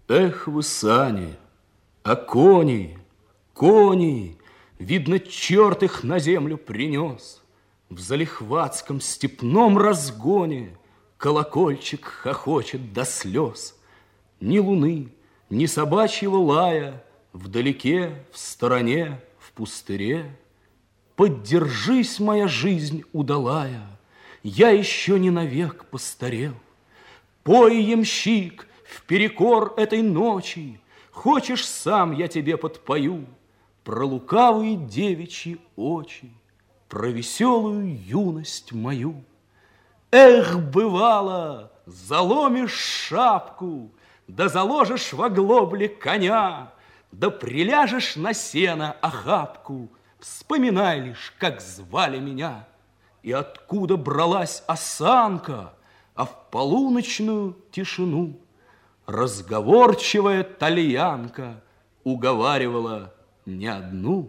Эх вы, сани, а кони, кони, видно, черт их на землю принес. В залихватском степном разгоне колокольчик хохочет до слез. Ни луны, ни собачьего лая вдалеке, в стороне, в пустыре. Поддержись, моя жизнь удалая, я еще не навек постарел. Пой, ямщик, вперекор этой ночи, хочешь, сам я тебе подпою про лукавые девичьи очи, про веселую юность мою. Эх, бывало, заломишь шапку, да заложишь в оглобле коня, да приляжешь на сено охапку, вспоминай лишь, как звали меня. И откуда бралась осанка, а в полуночную тишину разговорчивая тальянка уговаривала не одну.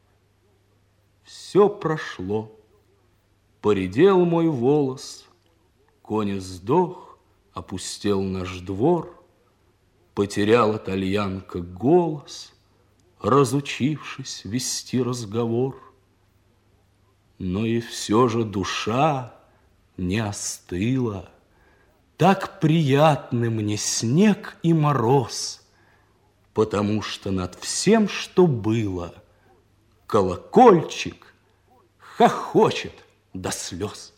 Все прошло, поредел мой волос, конь сдох, опустел наш двор, потеряла тальянка голос, разучившись вести разговор. Но и все же душа не остыла. Так приятны мне снег и мороз, потому что над всем, что было, колокольчик хохочет до слез.